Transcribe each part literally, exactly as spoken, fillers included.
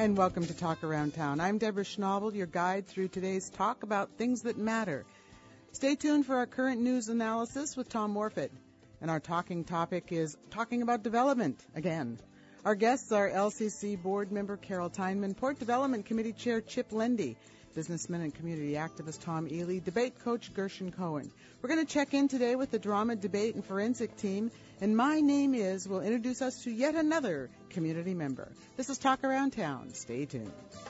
And welcome to Talk Around Town. I'm Deborah Schnabel, your guide through today's talk about things that matter. Stay tuned for our current news analysis with Tom Morfitt. And our talking topic is talking about development again. Our guests are L C C board member Carol Tyneman, Port Development Committee Chair Chip Lendy, businessman and community activist Tom Ely, debate coach Gershon Cohen. We're going to check in today with the drama, debate, and forensic team. And My Name Is will introduce us to yet another community member. This is Talk Around Town. Stay tuned.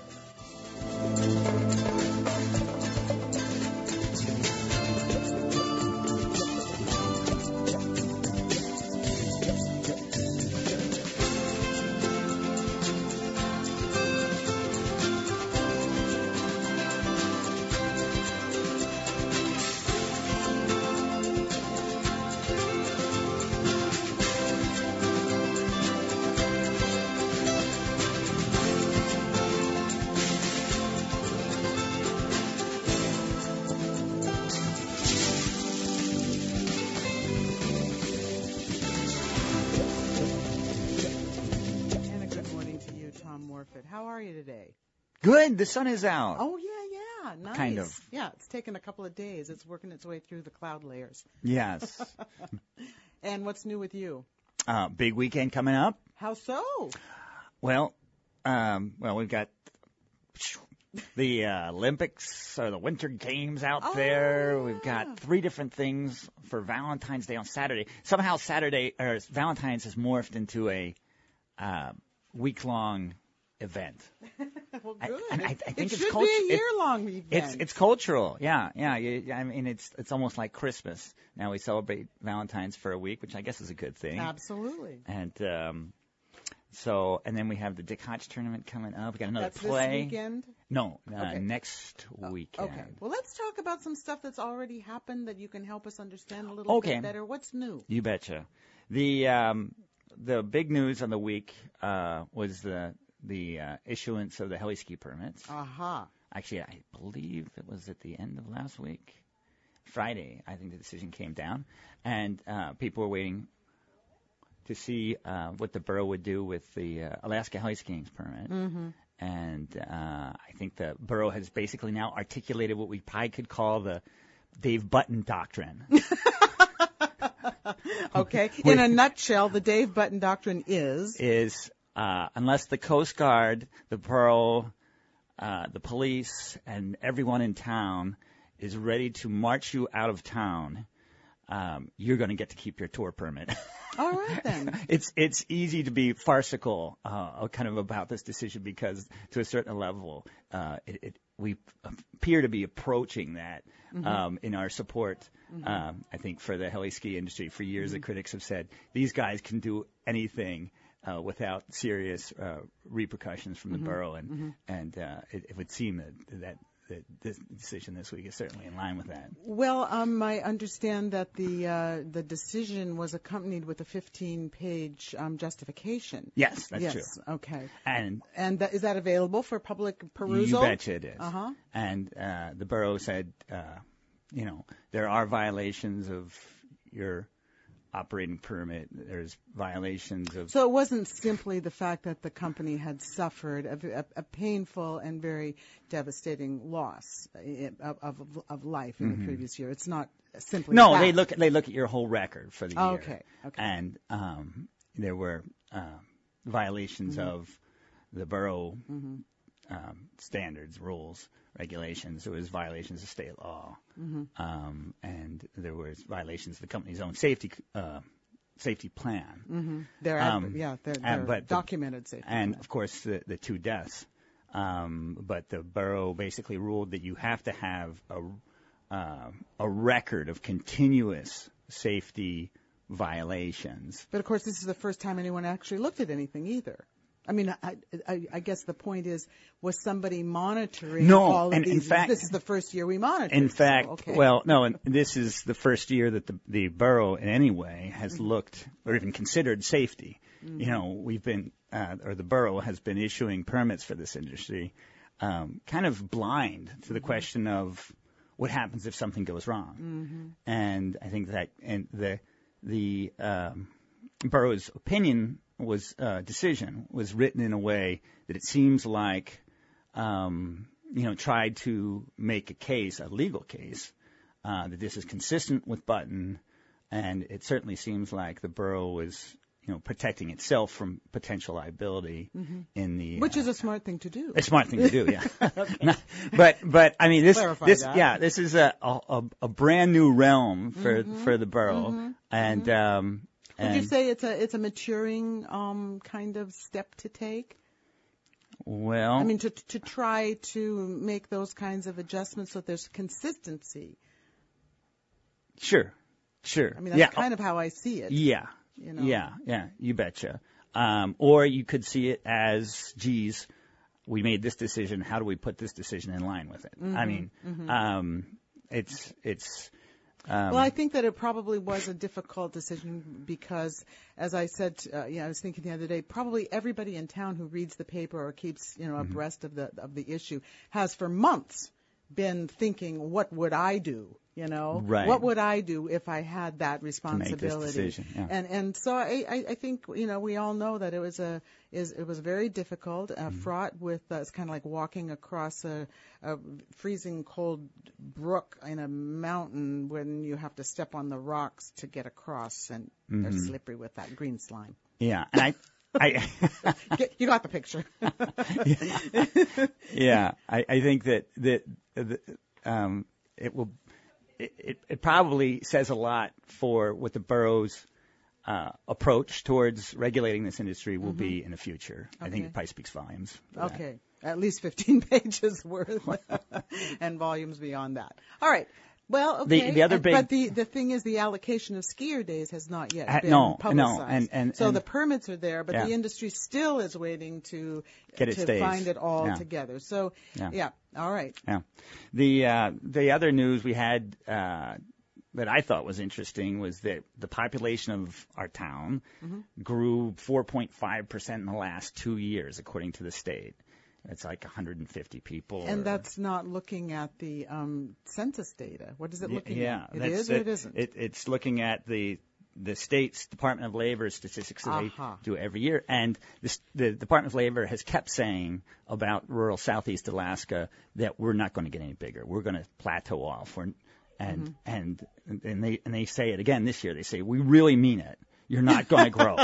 How are you today? Good. The sun is out. Oh, yeah, yeah. Nice. Kind of. Yeah, it's taken a couple of days. It's working its way through the cloud layers. Yes. And what's new with you? Uh, big weekend coming up. How so? Well, um, well, we've got the uh, Olympics or the Winter Games out oh, there. Yeah. We've got three different things for Valentine's Day on Saturday. Somehow Saturday or Valentine's has morphed into a uh, week-long event. Well, good. I, I, I think it it's should cult- be a year-long event. It's it's cultural, yeah, yeah. You, I mean, it's it's almost like Christmas. Now we celebrate Valentine's for a week, which I guess is a good thing. Absolutely. And um, so, and then we have the Dick Hodge tournament coming up. We got another That's play. This weekend? No, uh, okay. next weekend. Okay. Well, let's talk about some stuff that's already happened that you can help us understand a little okay. bit better. What's new? You betcha. The um, the big news of the week uh, was the. the uh, issuance of the heli-ski permits. Aha. Uh-huh. Actually, I believe it was at the end of last week. Friday, I think the decision came down. And uh, people were waiting to see uh, what the borough would do with the uh, Alaska heli-skiing permit. Mm-hmm. And uh, I think the borough has basically now articulated what we probably could call the Dave Button doctrine. Okay. In a nutshell, the Dave Button doctrine is? Is... Uh, unless the Coast Guard, the borough, uh, the police, and everyone in town is ready to march you out of town, um, you're going to get to keep your tour permit. All right, then. it's it's easy to be farcical uh, kind of about this decision because to a certain level, uh, it, it, we appear to be approaching that mm-hmm. um, in our support, mm-hmm. um, I think, for the heli-ski industry. For years, mm-hmm. the critics have said, these guys can do anything. Uh, without serious uh, repercussions from the mm-hmm. borough, and mm-hmm. and uh, it, it would seem that, that that this decision this week is certainly in line with that. Well, um, I understand that the uh, the decision was accompanied with a fifteen-page um, justification. Yes, that's yes. true. Okay. And and th- is that available for public perusal? You betcha it is. Uh-huh. And uh, the borough said, uh, you know, there are violations of your operating permit. There's violations of... So it wasn't simply the fact that the company had suffered a, a, a painful and very devastating loss of, of, of life in mm-hmm. the previous year. It's not simply No, that. they look, they look at your whole record for the oh, year. Okay, okay. And um, there were uh, violations mm-hmm. of the borough mm-hmm. um, standards, rules, regulations. There was violations of state law, mm-hmm. um, and there was violations of the company's own safety uh, safety plan. Mm-hmm. They're um, ad- yeah, they're, they're but documented the, safety. And plan. of course, the, the two deaths. Um, but the borough basically ruled that you have to have a uh, a record of continuous safety violations. But of course, this is the first time anyone actually looked at anything either. I mean, I, I, I guess the point is, was somebody monitoring no, all of and these? in fact, this is the first year we monitored. In fact, so, okay. well, no, and this is the first year that the, the borough in any way has mm-hmm. looked or even considered safety. Mm-hmm. You know, we've been, uh, or the borough has been issuing permits for this industry, um, kind of blind to the mm-hmm. question of what happens if something goes wrong. Mm-hmm. And I think that, and the, the, um, borough's opinion was uh, decision was written in a way that it seems like, um, you know, tried to make a case, a legal case, uh, that this is consistent with Button, and it certainly seems like the borough was, you know, protecting itself from potential liability mm-hmm. in the which uh, is a smart thing to do. A smart thing to do, yeah. okay. but but I mean this Clarify this that. yeah this is a a, a brand new realm for mm-hmm. for the borough, mm-hmm. and mm-hmm. um. Would and, you say it's a it's a maturing um kind of step to take? Well, I mean to to try to make those kinds of adjustments so there's consistency. Sure, sure. I mean that's yeah. kind of how I see it. Yeah. You know? Yeah, yeah, you betcha. Um, or you could see it as, geez, we made this decision. How do we put this decision in line with it? Mm-hmm, I mean, mm-hmm. um, it's it's. Um, well, I think that it probably was a difficult decision because, as I said, uh, you know, I was thinking the other day, probably everybody in town who reads the paper or keeps, you know, mm-hmm. abreast of the of the issue has for months been thinking, what would I do? You know, right. What would I do if I had that responsibility? To make this decision, yeah. And and so I, I I think you know we all know that it was a is it was very difficult, uh, mm-hmm. fraught with uh, it's kind of like walking across a, a freezing cold brook in a mountain when you have to step on the rocks to get across, and mm-hmm. they're slippery with that green slime. Yeah, and I. I you got the picture. yeah, yeah. I, I think that that, that um, it will. It, it probably says a lot for what the borough's uh, approach towards regulating this industry will mm-hmm. be in the future. Okay. I think it probably speaks volumes. Okay, that. At least fifteen pages worth, and volumes beyond that. All right. Well, okay. The, the other big, but the the thing is, the allocation of skier days has not yet uh, been no, publicized. No, and, and, so and, the permits are there, but yeah. the industry still is waiting to Get its to days. find it all yeah. together. So yeah. yeah, all right. Yeah, the uh, the other news we had uh, that I thought was interesting was that the population of our town mm-hmm. grew four point five percent in the last two years, according to the state. It's like one hundred fifty people. And or, that's not looking at the um, census data. What is it looking yeah, at? It is it, or it isn't? It, it's looking at the the state's Department of Labor statistics that uh-huh. they do every year. And this, the Department of Labor has kept saying about rural southeast Alaska that we're not going to get any bigger. We're going to plateau off. We're, and, mm-hmm. and and they and they say it again this year. They say, we really mean it. You're not going to grow.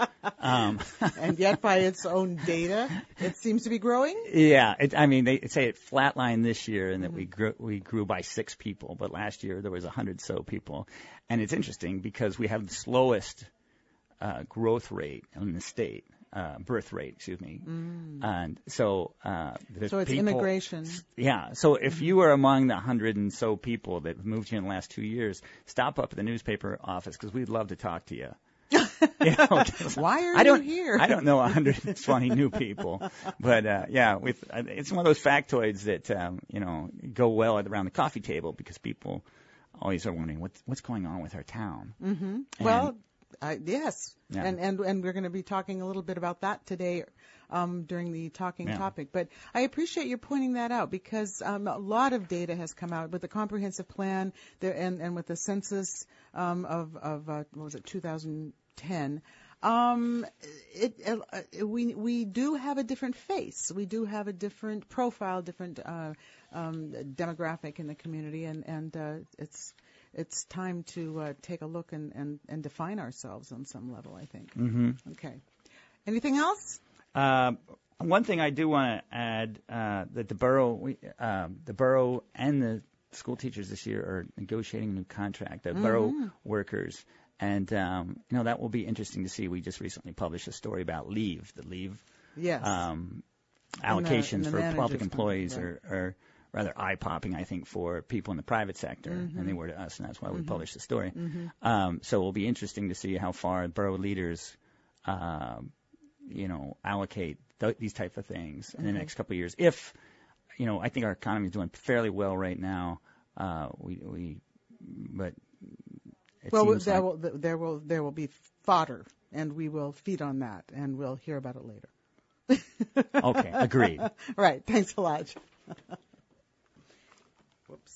um, and yet, by its own data, it seems to be growing. Yeah, it, I mean, they say it flatlined this year, and that mm-hmm. we grew we grew by six people, but last year there was a hundred so people, and it's interesting because we have the slowest uh, growth rate in the state, uh, birth rate, excuse me, mm. and so uh, the so it's people, immigration. Yeah, so if mm-hmm. you are among the hundred and so people that have moved here in the last two years, stop up at the newspaper office because we'd love to talk to you. You know, why are I don't, you here? I don't know one hundred twenty new people, but uh, yeah, with uh, it's one of those factoids that um, you know go well around the coffee table because people always are wondering what's what's going on with our town. Mm-hmm. Well, uh, yes, yeah. and and and we're going to be talking a little bit about that today. Um, during the talking yeah. topic. But I appreciate you pointing that out because um, a lot of data has come out with the comprehensive plan there, and, and with the census um, of, of uh, what was it, two thousand ten. Um, it, uh, we we do have a different face. We do have a different profile, different uh, um, demographic in the community, and, and uh, it's it's time to uh, take a look and, and, and define ourselves on some level, I think. Mm-hmm. Okay. Anything else? Uh, one thing I do want to add uh, that the borough, we, uh, the borough and the school teachers this year are negotiating a new contract. The mm-hmm. borough workers, and um, you know that will be interesting to see. We just recently published a story about leave, the leave yes. um, allocations in the, in for the public employees right. are, are rather eye-popping, I think, for people in the private sector, mm-hmm. and they were to us, and that's why we mm-hmm. published the story. Mm-hmm. Um, so it will be interesting to see how far borough leaders. Uh, you know, allocate th- these type of things in the next couple of years. If, you know, I think our economy is doing fairly well right now. Uh, we, we, but it well, seems there like will there will there will be fodder, and we will feed on that, and we'll hear about it later. Okay, agreed. Right. Thanks a lot. Whoops.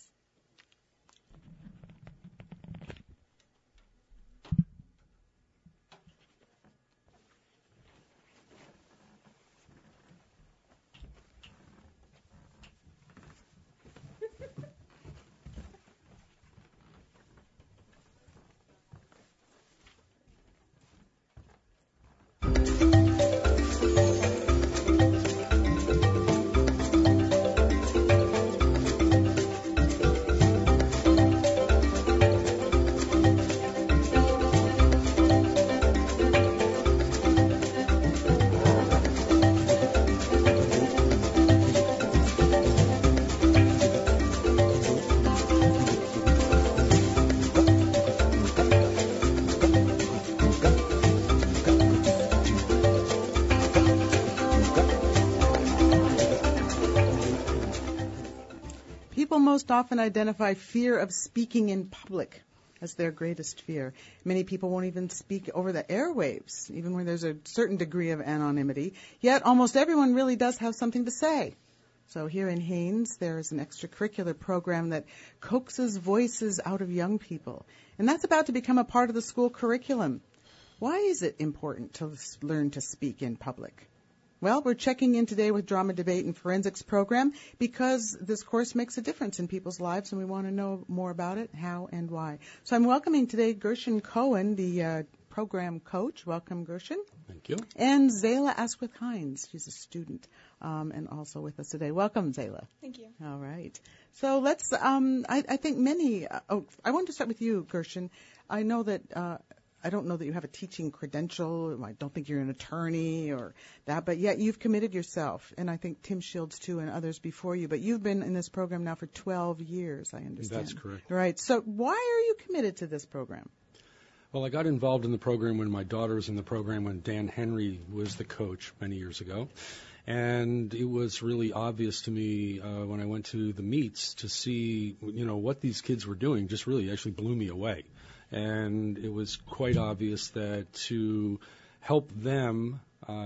most often identify fear of speaking in public as their greatest fear. Many people won't even speak over the airwaves, even when there's a certain degree of anonymity. Yet almost everyone really does have something to say. So here in Haines, there is an extracurricular program that coaxes voices out of young people. And that's about to become a part of the school curriculum. Why is it important to learn to speak in public? Well, we're checking in today with Drama, Debate, and Forensics program because this course makes a difference in people's lives, and we want to know more about it, how and why. So I'm welcoming today Gershon Cohen, the uh, program coach. Welcome, Gershon. Thank you. And Zayla Asquith-Hines. She's a student um, and also with us today. Welcome, Zayla. Thank you. All right. So let's, um, I, I think many, uh, oh, I want to start with you, Gershon. I know that, uh, I don't know that you have a teaching credential. I don't think you're an attorney or that, but yet you've committed yourself. And I think Tim Shields, too, and others before you. But you've been in this program now for twelve years, I understand. That's correct. Right. So why are you committed to this program? Well, I got involved in the program when my daughter was in the program when Dan Henry was the coach many years ago. And it was really obvious to me uh, when I went to the meets to see, you know, what these kids were doing just really actually blew me away. And it was quite obvious that to help them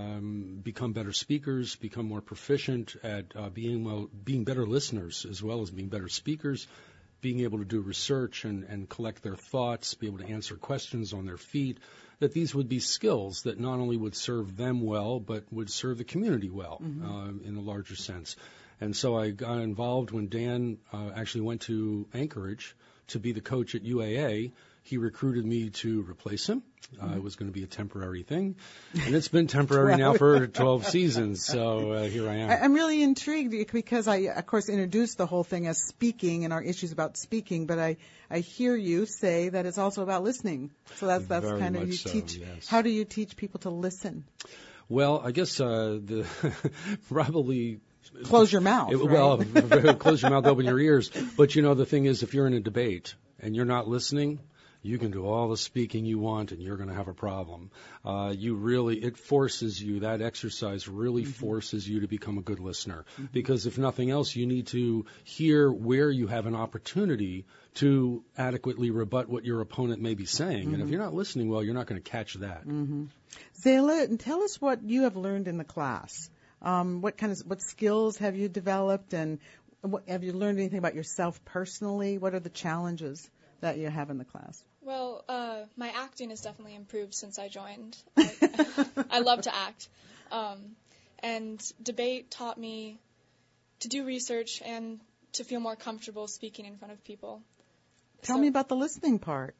um, become better speakers, become more proficient at uh, being well, being better listeners as well as being better speakers, being able to do research and, and collect their thoughts, be able to answer questions on their feet, that these would be skills that not only would serve them well, but would serve the community well mm-hmm. uh, in a larger sense. And so I got involved when Dan uh, actually went to Anchorage to be the coach at U A A. He recruited me to replace him. Uh, it was going to be a temporary thing. And it's been temporary now for twelve seasons, so uh, here I am. I'm really intrigued because I, of course, introduced the whole thing as speaking and our issues about speaking, but I, I hear you say that it's also about listening. So that's, that's Very kind of, you so, teach, yes. How do you teach people to listen? Well, I guess uh, the probably... Close your mouth, it, right? Well, close your mouth, open your ears. But, you know, the thing is, if you're in a debate and you're not listening, you can do all the speaking you want, and you're going to have a problem. Uh, you really, it forces you, that exercise really mm-hmm. forces you to become a good listener. Mm-hmm. Because if nothing else, you need to hear where you have an opportunity to adequately rebut what your opponent may be saying. Mm-hmm. And if you're not listening well, you're not going to catch that. Mm-hmm. Zayla, tell us what you have learned in the class. Um, what kind of, what skills have you developed, and what, have you learned anything about yourself personally? What are the challenges that you have in the class? Well, uh, my acting has definitely improved since I joined. I, I love to act. Um, and debate taught me to do research and to feel more comfortable speaking in front of people. Tell so, me about the listening part.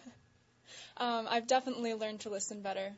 um, I've definitely learned to listen better.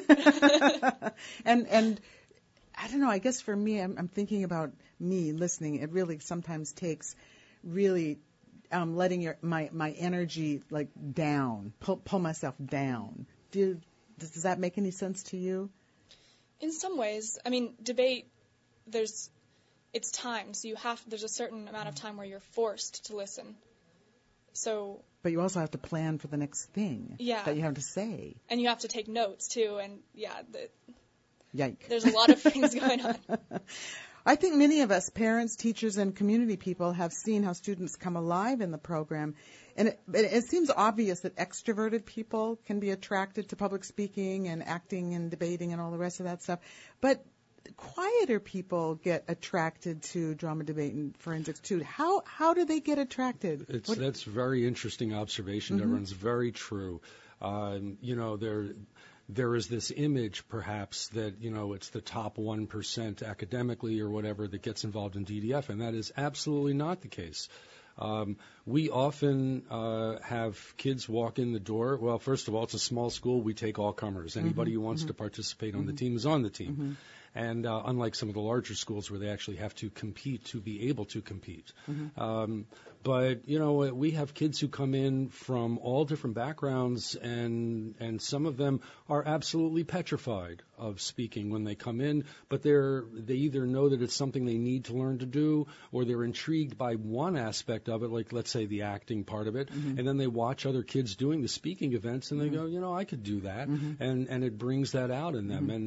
and and I don't know, I guess for me, I'm, I'm thinking about me listening. It really sometimes takes really um, letting your my, my energy like down, pull, pull myself down. Do, does, does that make any sense to you? In some ways. I mean, debate, there's, it's time. So you have, there's a certain amount of time where you're forced to listen. So. But you also have to plan for the next thing yeah. that you have to say. And you have to take notes, too. And, yeah, the, Yike. There's a lot of things going on. I think many of us, parents, teachers, and community people, have seen how students come alive in the program. And it, it seems obvious that extroverted people can be attracted to public speaking and acting and debating and all the rest of that stuff. But quieter people get attracted to drama, debate, and forensics, too. How how do they get attracted? It's, what, that's a very interesting observation, mm-hmm. Everyone's very true. Um, you know, there... There is this image, perhaps, that, you know, it's the top one percent academically or whatever that gets involved in D D F, and that is absolutely not the case. Um, we often uh, have kids walk in the door. Well, first of all, it's a small school. We take all comers. Anybody mm-hmm, who wants mm-hmm. to participate on mm-hmm. the team is on the team. Mm-hmm. And uh, unlike some of the larger schools where they actually have to compete to be able to compete. Mm-hmm. Um, but, you know, we have kids who come in from all different backgrounds, and and some of them are absolutely petrified of speaking when they come in, but they're they either know that it's something they need to learn to do, or they're intrigued by one aspect of it, like, let's say, the acting part of it, mm-hmm. and then they watch other kids doing the speaking events, and they mm-hmm. go, you know, I could do that, mm-hmm. and, and it brings that out in them. Mm-hmm. And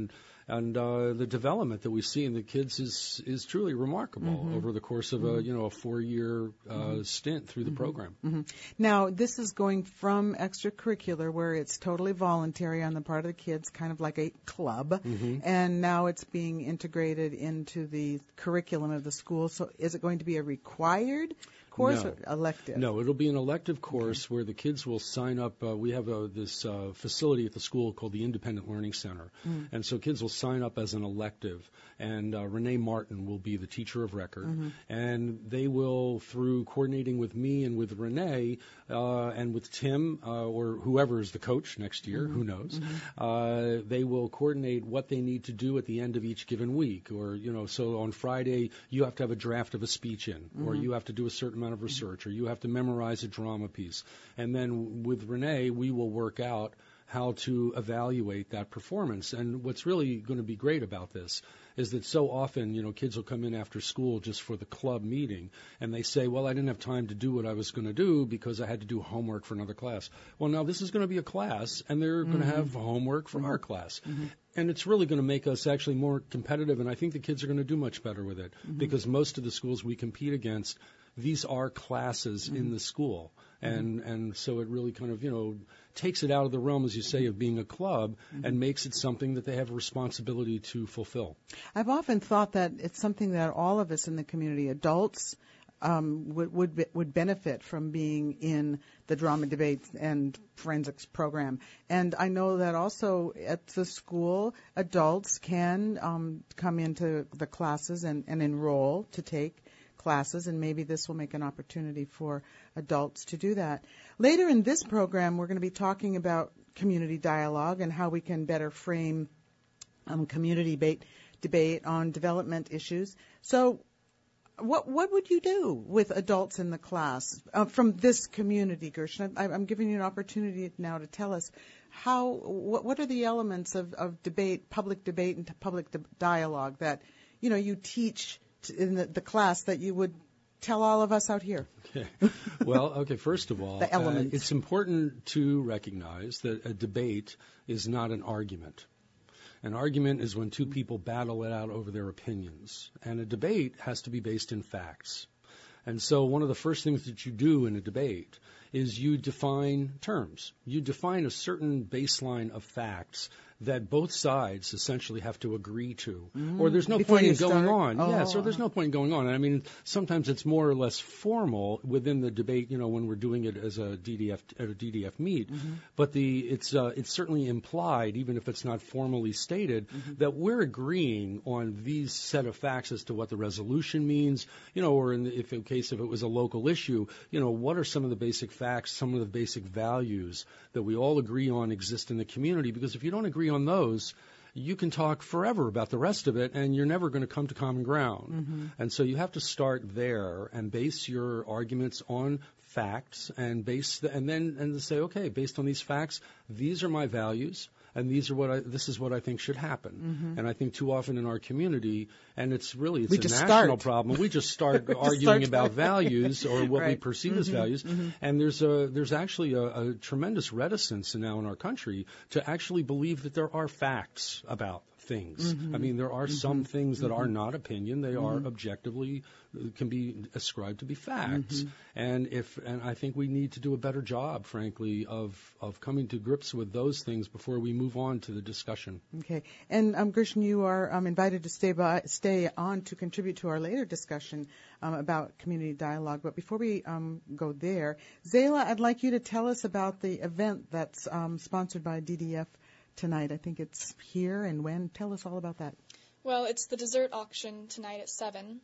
and uh, the development that we see in the kids is is truly remarkable mm-hmm. over the course of mm-hmm. a you know a four-year uh, mm-hmm. stint through the mm-hmm. program. Mm-hmm. Now, this is going from extracurricular, where it's totally voluntary on the part of the kids, kind of like a club, mm-hmm. and now it's being integrated into the curriculum of the school. So, is it going to be a required course no. or elective? No, it'll be an elective course okay. where the kids will sign up. Uh, we have uh, this uh, facility at the school called the Independent Learning Center, mm. and so kids will sign up as an elective, and uh, Renee Martin will be the teacher of record, mm-hmm. and they will, through coordinating with me and with Renee uh, and with Tim uh, or whoever is the coach next year, mm-hmm. who knows, mm-hmm. uh, they will coordinate what they need to do at the end of each given week, or you know, so on Friday you have to have a draft of a speech in, mm-hmm. or you have to do a certain amount of research, or you have to memorize a drama piece. And then with Renee, we will work out how to evaluate that performance. And what's really going to be great about this is that so often, you know, kids will come in after school just for the club meeting, and they say, well, I didn't have time to do what I was going to do because I had to do homework for another class. Well, now this is going to be a class, and they're mm-hmm. going to have homework for mm-hmm. our class. Mm-hmm. And it's really going to make us actually more competitive, and I think the kids are going to do much better with it mm-hmm. because most of the schools we compete against, these are classes mm-hmm. in the school. And mm-hmm. and so it really kind of, you know, takes it out of the realm, as you say, of being a club mm-hmm. and makes it something that they have a responsibility to fulfill. I've often thought that it's something that all of us in the community, adults, um, would would, be, would benefit from being in the drama debate and forensics program. And I know that also at the school, adults can um, come into the classes and, and enroll to take classes, and maybe this will make an opportunity for adults to do that. Later in this program, we're going to be talking about community dialogue and how we can better frame um, community debate, debate on development issues. So what what would you do with adults in the class uh, from this community, Gershon? I, I'm giving you an opportunity now to tell us how what, what are the elements of, of debate, public debate and public di- dialogue that, you know, you teach in the, the class that you would tell all of us out here? Okay. Well, okay, first of all, the elements. Uh, it's important to recognize that a debate is not an argument. An argument is when two people battle it out over their opinions, and a debate has to be based in facts. And so one of the first things that you do in a debate is you define terms. You define a certain baseline of facts that both sides essentially have to agree to, mm-hmm. or there's no Before point in start? going on. Oh. Yes, or there's no point in going on. I mean, sometimes it's more or less formal within the debate, you know, when we're doing it as a D D F at a D D F meet. Mm-hmm. But the it's uh, it's certainly implied, even if it's not formally stated, mm-hmm. that we're agreeing on these set of facts as to what the resolution means, you know, or in the, if in case if it was a local issue, you know, what are some of the basic facts, some of the basic values that we all agree on exist in the community? Because if you don't agree on those, you can talk forever about the rest of it, and you're never going to come to common ground. Mm-hmm. And so you have to start there and base your arguments on facts, and base the, and then and say, okay, based on these facts, these are my values, and these are what I, this is what I think should happen. Mm-hmm. And I think too often in our community, and it's really it's we a just national start. problem. We just start just arguing start about values or what right. we perceive mm-hmm. as values. Mm-hmm. And there's a there's actually a, a tremendous reticence now in our country to actually believe that there are facts about things. Mm-hmm. I mean, there are mm-hmm. some things that mm-hmm. are not opinion; they mm-hmm. are objectively can be ascribed to be facts. Mm-hmm. And if and I think we need to do a better job, frankly, of of coming to grips with those things before we move on to the discussion. Okay. And um, Gershon, you are um, invited to stay by, stay on to contribute to our later discussion um, about community dialogue. But before we um, go there, Zayla, I'd like you to tell us about the event that's um, sponsored by D D F tonight. I think it's here and when. Tell us all about that. Well, it's the dessert auction tonight at seven.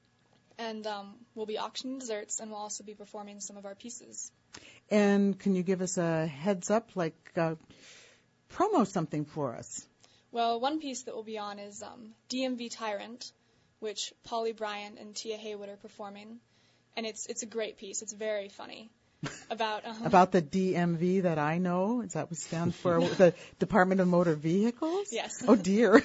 And um, we'll be auctioning desserts, and we'll also be performing some of our pieces. And can you give us a heads up, like uh, promo something for us? Well, one piece that we'll be on is um, D M V Tyrant, which Polly Bryant and Tia Haywood are performing. And it's it's a great piece. It's very funny. About um, about the D M V that I know? Is that what stands for? The Department of Motor Vehicles? Yes. Oh, dear.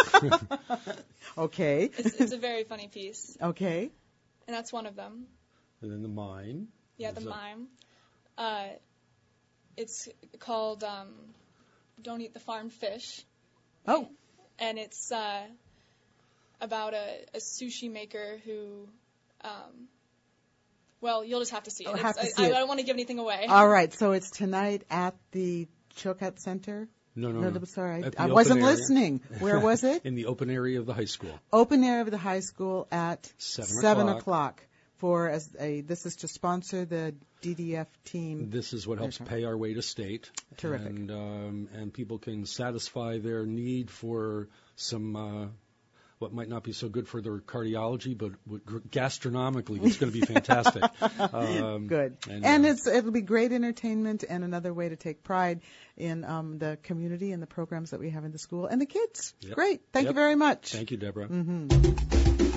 Okay. It's, it's a very funny piece. Okay. And that's one of them. And then the mime. Yeah, the mime. Uh, it's called um, Don't Eat the Farmed Fish. Oh. and it's uh, about a, a sushi maker who, um, well, you'll just have to see it. Oh, have to I, see I, it. I don't want to give anything away. All right, so it's tonight at the Chilkat Center? No, no, no. no sorry, At the I open wasn't area. listening. Where was it? In the open area of the high school. Open area of the high school at Seven seven o'clock. o'clock. For as a, this is to sponsor the D D F team. This is what helps pay our way to state. Terrific. And um, and people can satisfy their need for some uh, what might not be so good for their cardiology, but would, gastronomically it's going to be fantastic. um, Good. And, And uh, it's it'll be great entertainment and another way to take pride in um, the community and the programs that we have in the school and the kids. Yep. Great. Thank Yep. you very much. Thank you, Deborah. Mm-hmm.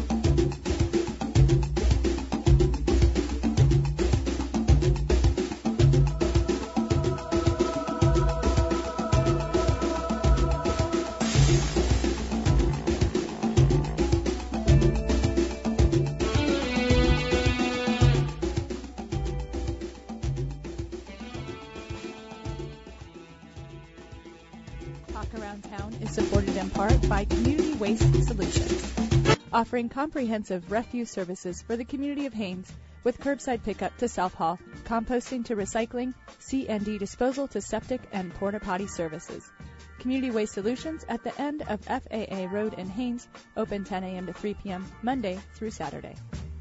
Talk Around Town is supported in part by Community Waste Solutions, offering comprehensive refuse services for the community of Haines with curbside pickup to South Hall, composting to recycling, C and D disposal to septic and porta potty services. Community Waste Solutions at the end of F A A Road in Haines, open ten a.m. to three p.m. Monday through Saturday.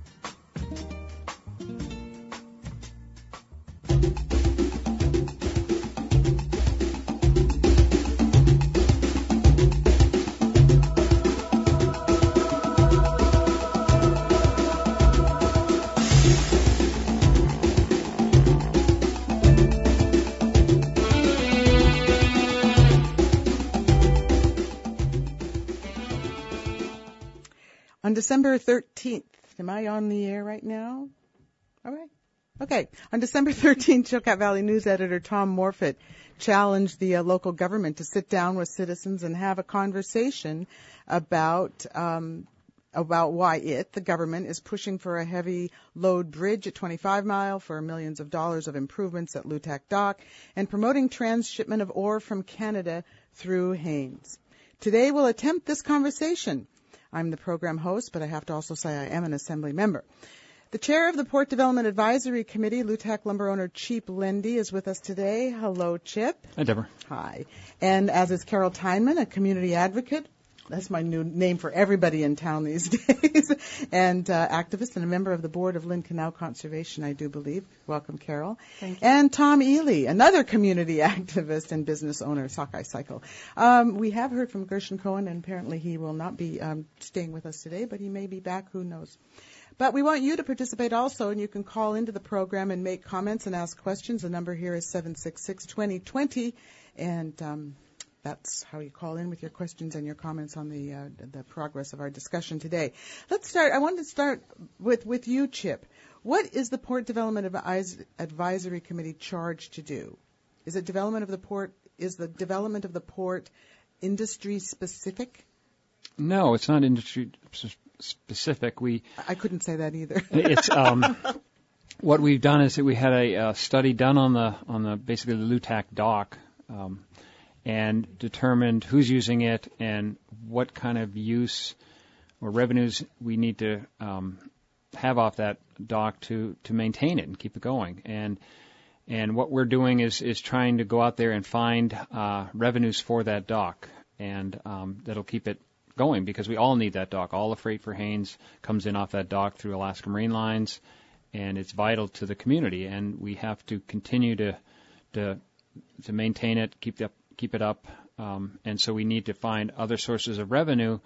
On December thirteenth, am I on the air right now? All right. Okay. On December thirteenth, Chilkat Valley News editor Tom Morfitt challenged the uh, local government to sit down with citizens and have a conversation about um, about why it, the government, is pushing for a heavy load bridge at twenty-five mile for millions of dollars of improvements at Lutak Dock and promoting transshipment of ore from Canada through Haines. Today we'll attempt this conversation. I'm the program host, but I have to also say I am an assembly member. The chair of the Port Development Advisory Committee, Lutak lumber owner Chip Lendy, is with us today. Hello, Chip. Hi, Deborah. Hi. And as is Carol Tyneman, a community advocate. That's my new name for everybody in town these days. and uh, activist and a member of the board of Lynn Canal Conservation, I do believe. Welcome, Carol. Thank you. And Tom Ely, another community activist and business owner, Sockeye Cycle. Um, we have heard from Gershon Cohen, and apparently he will not be um, staying with us today, but he may be back. Who knows? But we want you to participate also, and you can call into the program and make comments and ask questions. The number here is seven six six, two zero two zero, and um, that's how you call in with your questions and your comments on the uh, the progress of our discussion today. Let's start. I wanted to start with, with you, Chip. What is the Port Development Advis- Advisory Committee charged to do? Is it development of the port? Is the development of the port industry specific? No, it's not industry specific. We I couldn't say that either. it's um, what we've done is that we had a, a study done on the on the basically the Lutak dock. Um, and determined who's using it and what kind of use or revenues we need to um, have off that dock to, to maintain it and keep it going. And and what we're doing is, is trying to go out there and find uh, revenues for that dock, and um, that'll keep it going because we all need that dock. All the freight for Haines comes in off that dock through Alaska Marine Lines, and it's vital to the community. And we have to continue to to to maintain it, keep the keep it up, um, and so we need to find other sources of revenue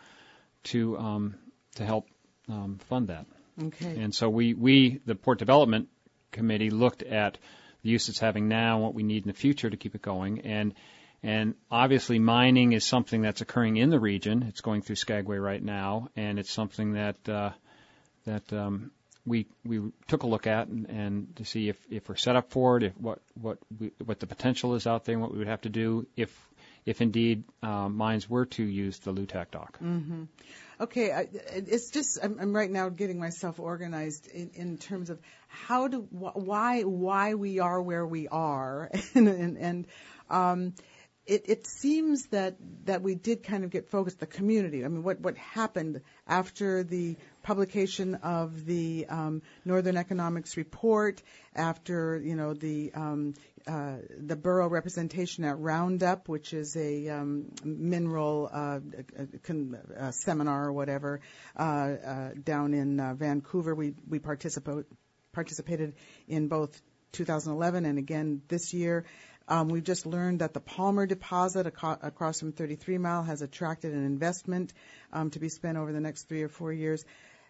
to um, to help um, fund that. Okay. And so we, we, the Port Development Committee, looked at the use it's having now and what we need in the future to keep it going. And and obviously mining is something that's occurring in the region. It's going through Skagway right now, and it's something that uh, that um, we we took a look at and, and to see if, if we're set up for it, if what what we, what the potential is out there, and what we would have to do if if indeed uh, mines were to use the Lutak dock. Mm-hmm. Okay, I, it's just I'm, I'm right now getting myself organized in, in terms of how do wh- why why we are where we are, and and, and um, it, it seems that, that we did kind of get focused, the community. I mean, what, what happened after the publication of the um, Northern Economics Report, after, you know, the um, uh, the borough representation at Roundup, which is a um, mineral uh, con- uh, seminar or whatever, uh, uh, down in uh, Vancouver. We, we participa- participated in both two thousand eleven and again this year. Um, we've just learned that the Palmer deposit aco- across from thirty-three mile has attracted an investment um, to be spent over the next three or four years.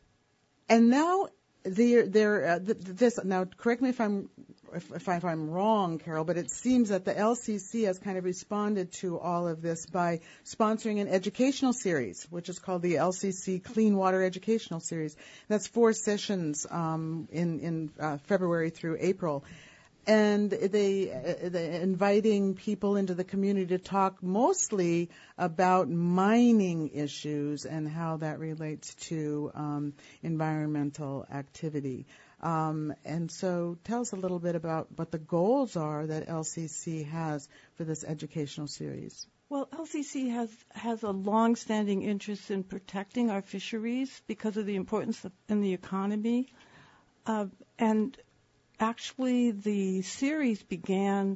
And now, they're, they're, uh, th- this, now correct me if I'm if, if, I, if I'm wrong, Carol, but it seems that the L C C has kind of responded to all of this by sponsoring an educational series, which is called the L C C Clean Water Educational Series. That's four sessions um, in, in uh, February through April. And they, uh, they inviting people into the community to talk mostly about mining issues and how that relates to um, environmental activity. Um, and so tell us a little bit about what the goals are that L C C has for this educational series. Well, L C C has, has a long-standing interest in protecting our fisheries because of the importance of, in the economy. Uh, and Actually, the series began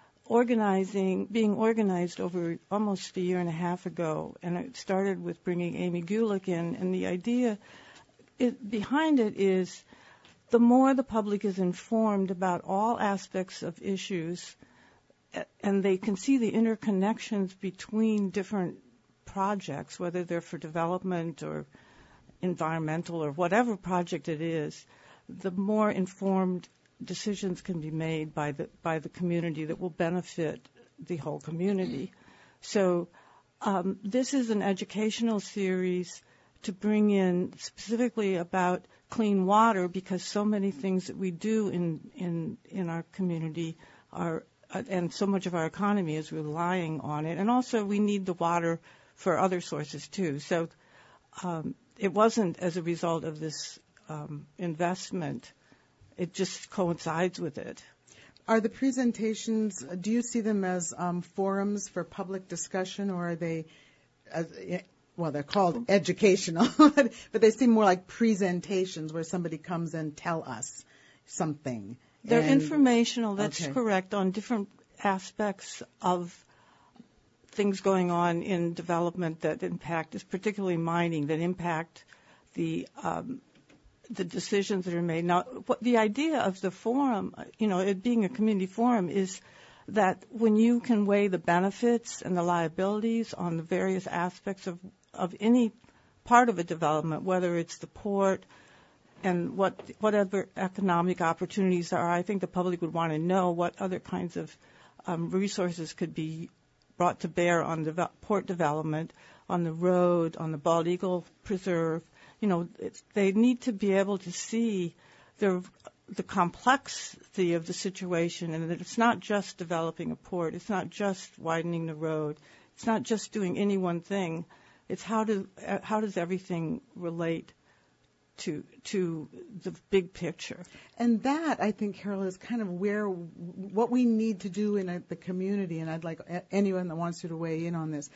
organizing, being organized over almost a year and a half ago, and it started with bringing Amy Gulick in. And the idea it, behind it is the more the public is informed about all aspects of issues, and they can see the interconnections between different projects, whether they're for development or environmental or whatever project it is, the more informed decisions can be made by the by the community that will benefit the whole community. So um, this is an educational series to bring in specifically about clean water, because so many things that we do in in in our community are uh, and so much of our economy is relying on it, and also we need the water for other sources too. So um, it wasn't as a result of this um, investment. It just coincides with it. Are the presentations, do you see them as um, forums for public discussion, or are they, as, well, they're called educational, but they seem more like presentations where somebody comes and tell us something? They're and, informational, that's okay. correct, on different aspects of things going on in development that impact, particularly mining, that impact the um, the decisions that are made. Now, what the idea of the forum, you know, it being a community forum, is that when you can weigh the benefits and the liabilities on the various aspects of, of any part of a development, whether it's the port and what whatever economic opportunities there are, I think the public would want to know what other kinds of um, resources could be brought to bear on the port development, on the road, on the Bald Eagle Preserve. You know, it's, they need to be able to see the the complexity of the situation, and that it's not just developing a port, it's not just widening the road, it's not just doing any one thing. It's how do uh, how does everything relate to to the big picture. And that, I think, Carol, is kind of where what we need to do in a, the community, and I'd like anyone that wants you to weigh in on this.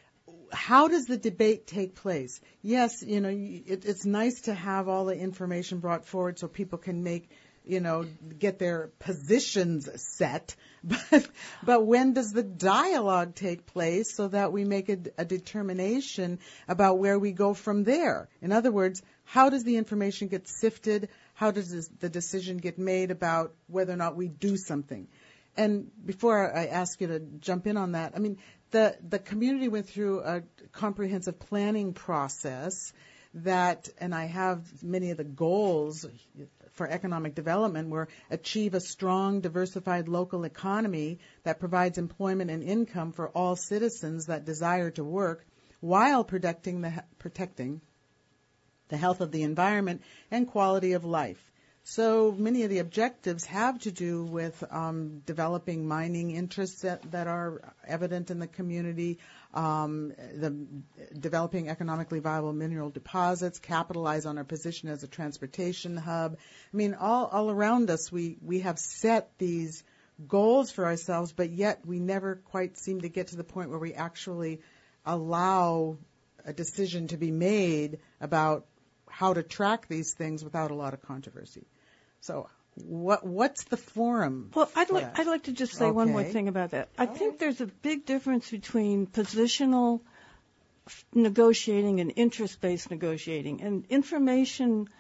How does the debate take place? Yes, you know, it, it's nice to have all the information brought forward so people can make, you know, get their positions set. But, but when does the dialogue take place so that we make a, a determination about where we go from there? In other words, how does the information get sifted? How does this, the decision get made about whether or not we do something? And before I ask you to jump in on that, I mean, the, the community went through a comprehensive planning process that, and I have many of the goals for economic development, were achieve a strong, diversified local economy that provides employment and income for all citizens that desire to work, while protecting the protecting the health of the environment and quality of life. So many of the objectives have to do with um, developing mining interests that, that are evident in the community, um, the developing economically viable mineral deposits, capitalize on our position as a transportation hub. I mean, all, all around us, we, we have set these goals for ourselves, but yet we never quite seem to get to the point where we actually allow a decision to be made about how to track these things without a lot of controversy. So what what's the forum? Well, I'd for like that? I'd like to just say one more Okay. thing about that. I think there's a big difference between positional f- negotiating and interest-based negotiating. And information,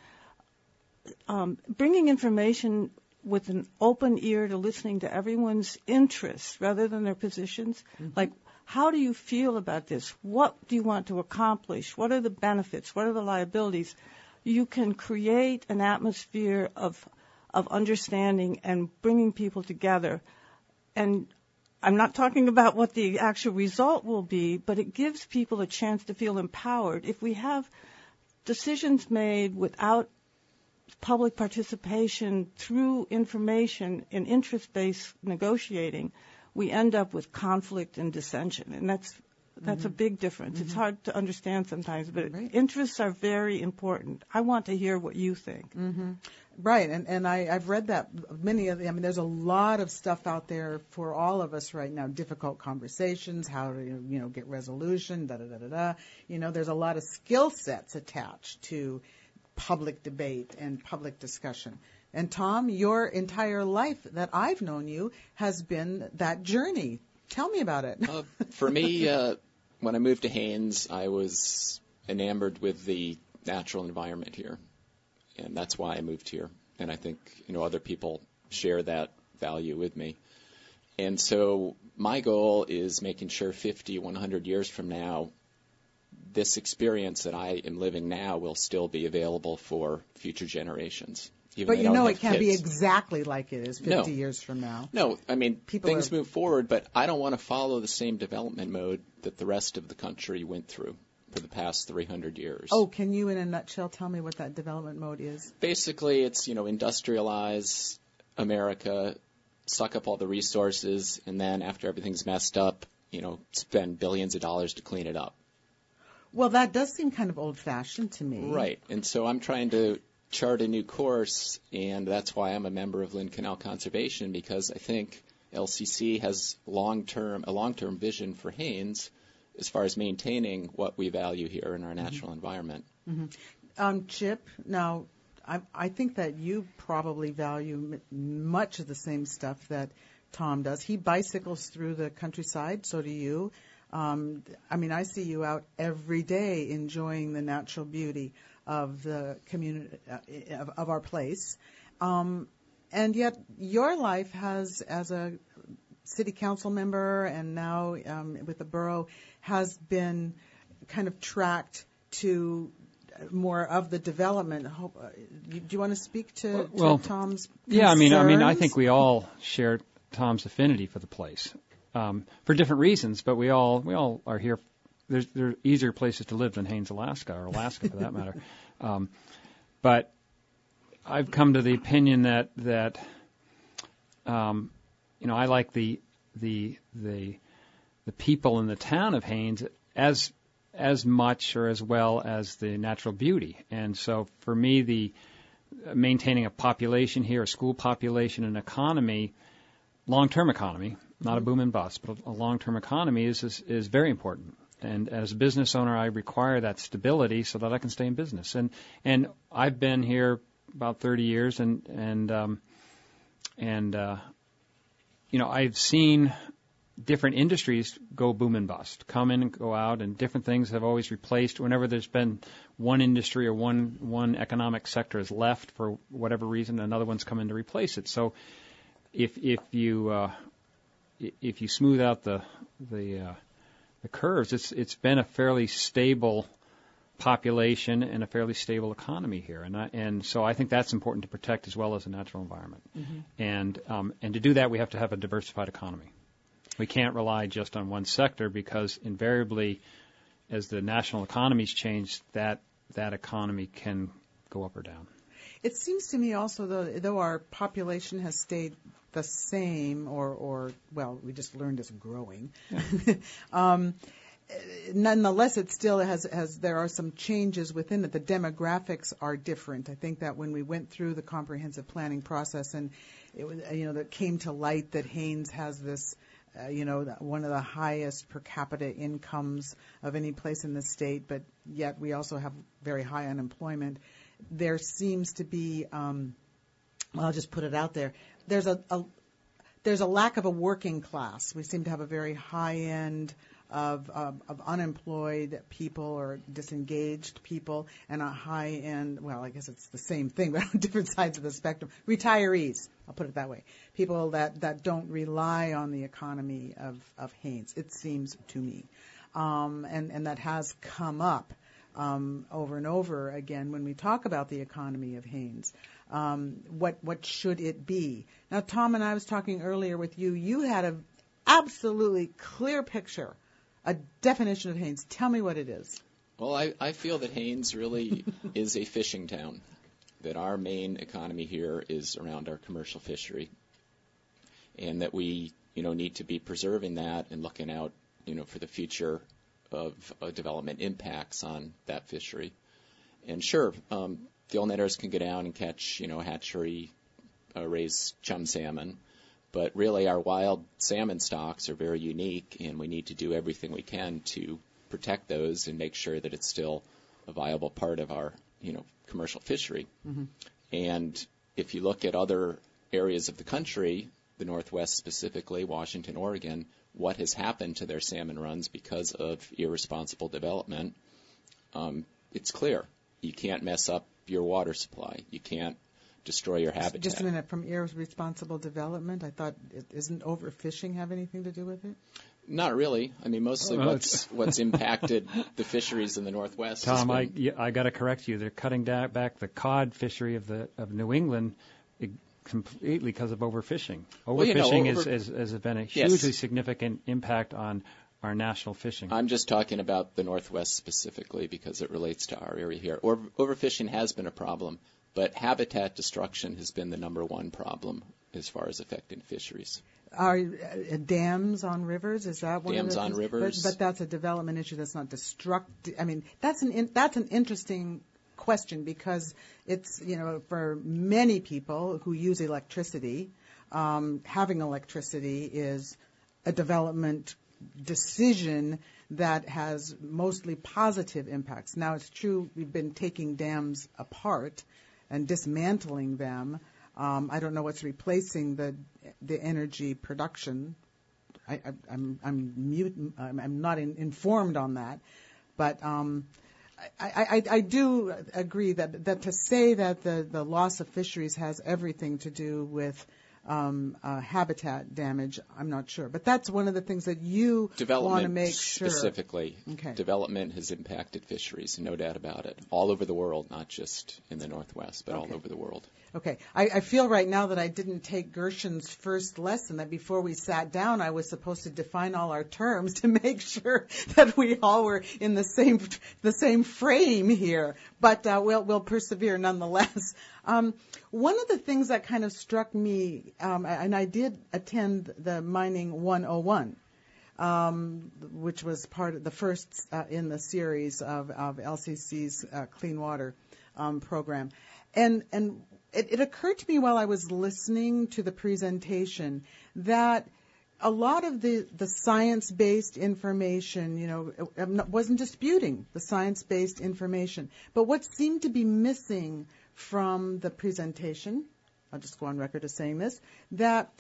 um, bringing information with an open ear to listening to everyone's interests rather than their positions. Like, how do you feel about this? What do you want to accomplish? What are the benefits? What are the liabilities? You can create an atmosphere of of understanding and bringing people together. And I'm not talking about what the actual result will be, but it gives people a chance to feel empowered. If we have decisions made without public participation through information and interest-based negotiating, we end up with conflict and dissension, and that's that's mm-hmm. a big difference. Mm-hmm. It's hard to understand sometimes, but right. interests are very important. I want to hear what you think. Mm-hmm. Right, and and I, I've read that many of the, I mean, there's a lot of stuff out there for all of us right now. Difficult conversations, how to you know get resolution, da da da da da. You know, there's a lot of skill sets attached to public debate and public discussion. And Tom, your entire life that I've known you has been that journey. Tell me about it. uh, for me, uh, when I moved to Haines, I was enamored with the natural environment here, and that's why I moved here. And I think you know other people share that value with me. And so my goal is making sure fifty, one hundred years from now, this experience that I am living now will still be available for future generations. Even But you know it can't kids. be exactly like it is fifty no. years from now. No, I mean, People things are... move forward, but I don't want to follow the same development mode that the rest of the country went through for the past three hundred years. Oh, can you in a nutshell tell me what that development mode is? Basically, it's, you know, industrialize America, suck up all the resources, and then after everything's messed up, you know, spend billions of dollars to clean it up. Well, that does seem kind of old-fashioned to me. Right, and so I'm trying to chart a new course, and that's why I'm a member of Lynn Canal Conservation, because I think L C C has long-term a long-term vision for Haines as far as maintaining what we value here in our natural mm-hmm. environment. Mm-hmm. Um, Chip, now I, I think that you probably value m- much of the same stuff that Tom does. He bicycles through the countryside, so do you. Um, I mean, I see you out every day enjoying the natural beauty of the community, uh, of, of our place. Um, and yet your life has, as a city council member and now um, with the borough, has been kind of tracked to more of the development. Hope, uh, do you want to speak to, to well, Tom's concerns? Yeah, I mean, I mean, I think we all share Tom's affinity for the place um, for different reasons, but we all we all are here. There's there are easier places to live than Haines, Alaska, or Alaska for that matter. Um, but I've come to the opinion that that um, you know I like the the the the people in the town of Haines as as much or as well as the natural beauty. And so for me, the maintaining a population here, a school population, an economy, long-term economy, not mm-hmm. a boom and bust, but a long-term economy is, is is very important. And as a business owner, I require that stability so that I can stay in business. And and I've been here about thirty years, and and um, and uh, you know I've seen different industries go boom and bust, come in and go out, and different things have always replaced. Whenever there's been one industry or one one economic sector is left for whatever reason, another one's come in to replace it. So if if you uh, if you smooth out the the uh, the curves, it's it's been a fairly stable population and a fairly stable economy here, and I, and so I think that's important to protect as well as the natural environment. Mm-hmm. And um, and to do that, we have to have a diversified economy. We can't rely just on one sector, because invariably, as the national economies change, that that economy can go up or down. It seems to me also, though, though our population has stayed the same, or, or well, we just learned it's growing. Yeah. um, nonetheless, it still has, has, there are some changes within it. The demographics are different. I think that when we went through the comprehensive planning process and it was, you know, that came to light that Haines has this, uh, you know, one of the highest per capita incomes of any place in the state, but yet we also have very high unemployment. There seems to be, um, well, I'll just put it out there. There's a, a there's a lack of a working class. We seem to have a very high end of, of, of unemployed people or disengaged people, and a high end, well, I guess it's the same thing, but on different sides of the spectrum. Retirees, I'll put it that way. People that, that don't rely on the economy of, of Haines, it seems to me. Um, and, and that has come up um, over and over again when we talk about the economy of Haines. Um, what what should it be? Now, Tom and I was talking earlier with you. You had an absolutely clear picture, a definition of Haines. Tell me what it is. Well, I, I feel that Haines really is a fishing town, that our main economy here is around our commercial fishery, and that we, you know, need to be preserving that and looking out, you know, for the future of uh, development impacts on that fishery. And sure, um, gill netters can go down and catch, you know, hatchery, uh, raise chum salmon, but really our wild salmon stocks are very unique, and we need to do everything we can to protect those and make sure that it's still a viable part of our, you know, commercial fishery. Mm-hmm. And if you look at other areas of the country, the Northwest specifically, Washington, Oregon, what has happened to their salmon runs because of irresponsible development, um, it's clear. You can't mess up your water supply. You can't destroy your habitat. Just a minute. From irresponsible development, I thought, it, isn't overfishing have anything to do with it? Not really. I mean, mostly Well, what's what's impacted the fisheries in the Northwest. Tom, I, been, yeah, I got to correct you. They're cutting da- back the cod fishery of the of New England it, completely because of overfishing. Overfishing well, you know, over, is, is, has been a yes. hugely significant impact on our national fishing. I'm just talking about the Northwest specifically because it relates to our area here. Over, overfishing has been a problem, but habitat destruction has been the number one problem as far as affecting fisheries. Are uh, dams on rivers? Is that one dams of the on things? rivers? But, but that's a development issue. That's not destructive. I mean, that's an in, that's an interesting question because it's, you know, for many people who use electricity, um, having electricity is a development decision that has mostly positive impacts. Now, it's true we've been taking dams apart and dismantling them. Um, I don't know what's replacing the the energy production. I, I, I'm I'm, mute, I'm I'm not in, informed on that, but um, I, I, I do agree that, that to say that the, the loss of fisheries has everything to do with um, uh, habitat damage, I'm not sure. But that's one of the things that you want to make sure. Specifically, okay. Development has impacted fisheries, no doubt about it, all over the world, not just in the Northwest, but okay. all over the world. Okay. I, I feel right now that I didn't take Gershon's first lesson, that before we sat down, I was supposed to define all our terms to make sure that we all were in the same the same frame here. But uh, we'll, we'll persevere nonetheless. Um, one of the things that kind of struck me, um, and I did attend the Mining one oh one, um, which was part of the first uh, in the series of, of L C C's uh, Clean Water um, program. And, and it, it occurred to me while I was listening to the presentation that a lot of the, the science-based information, you know, I wasn't disputing the science-based information, but what seemed to be missing from the presentation, I'll just go on record as saying this, that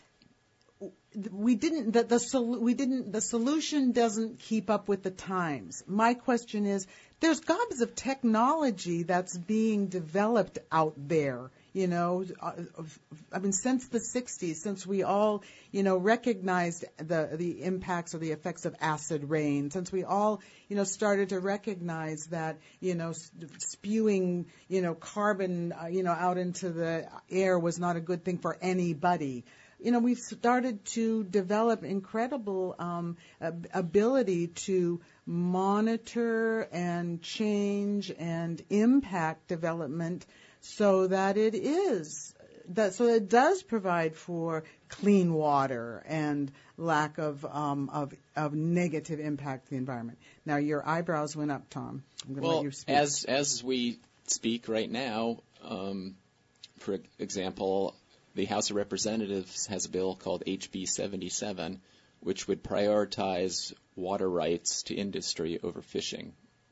we didn't, that the sol- we didn't, the solution doesn't keep up with the times. My question is, there's gobs of technology that's being developed out there. You know, I mean, since the sixties, since we all, you know, recognized the the impacts or the effects of acid rain, since we all, you know, started to recognize that, you know, spewing, you know, carbon, uh, you know, out into the air was not a good thing for anybody. You know, we've started to develop incredible um, ability to monitor and change and impact development so that it is, that so it does provide for clean water and lack of um, of, of negative impact to the environment. Now, your eyebrows went up, Tom. I'm going to well, let you speak. as as we speak right now, um, for example, the House of Representatives has a bill called H B seventy-seven, which would prioritize water rights to industry over fishing.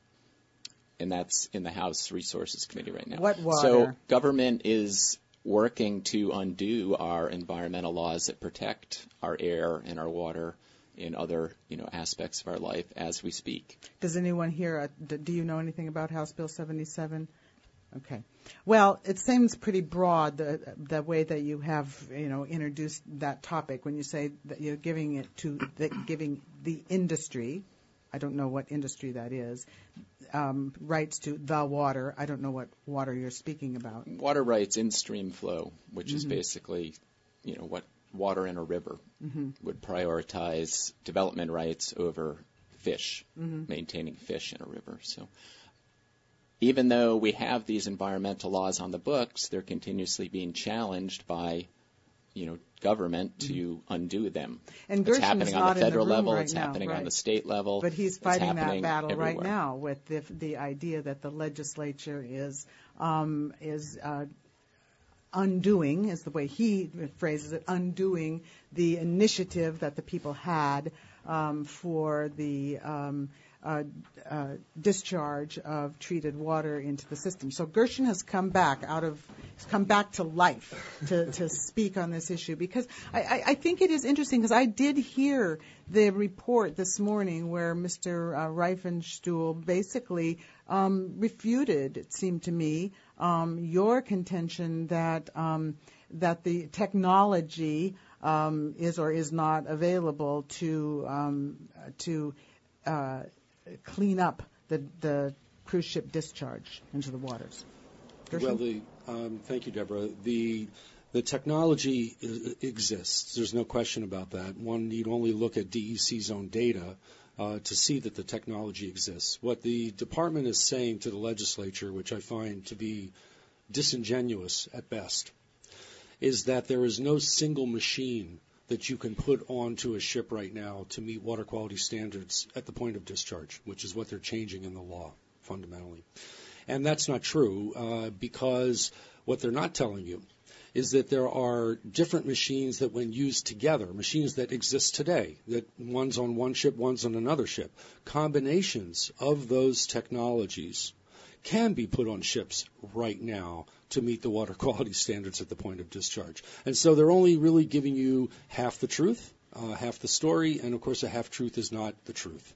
And that's in the House Resources Committee right now. What water? So government is working to undo our environmental laws that protect our air and our water in other, you know, aspects of our life as we speak. Does anyone here, uh, do you know anything about House Bill seventy-seven? Okay. Well, it seems pretty broad, the the way that you have, you know, introduced that topic when you say that you're giving it to, the, giving the industry, I don't know what industry that is, um, rights to the water. I don't know what water you're speaking about. Water rights in stream flow, which Mm-hmm. is basically, you know, what water in a river Mm-hmm. would prioritize development rights over fish, Mm-hmm. maintaining fish in a river. So even though we have these environmental laws on the books, they're continuously being challenged by, you know, government to Mm-hmm. undo them. And It's Gershon happening is on not the in the federal room level. right It's now, happening right. on the state level. But he's it's fighting that happening battle right everywhere. now with the, the idea that the legislature is um, is uh, undoing, is the way he phrases it, undoing the initiative that the people had um, for the um, uh, uh, discharge of treated water into the system. So Gershon has come back out of, has come back to life to, to speak on this issue, because I, I, I think it is interesting, because I did hear the report this morning where Mister Uh, Riefenstuhl basically um, refuted, it seemed to me, um, your contention that um, that the technology um, is or is not available to um, to uh, clean up the, the cruise ship discharge into the waters. Gershon? Well, the, um, thank you, Deborah. The the technology I- exists. There's no question about that. One need only look at D E C's own data uh, to see that the technology exists. What the department is saying to the legislature, which I find to be disingenuous at best, is that there is no single machine that you can put onto a ship right now to meet water quality standards at the point of discharge, which is what they're changing in the law fundamentally. And that's not true uh, because what they're not telling you is that there are different machines that when used together, machines that exist today, that one's on one ship, one's on another ship, combinations of those technologies can be put on ships right now to meet the water quality standards at the point of discharge. And so they're only really giving you half the truth, uh, half the story, and of course a half-truth is not the truth.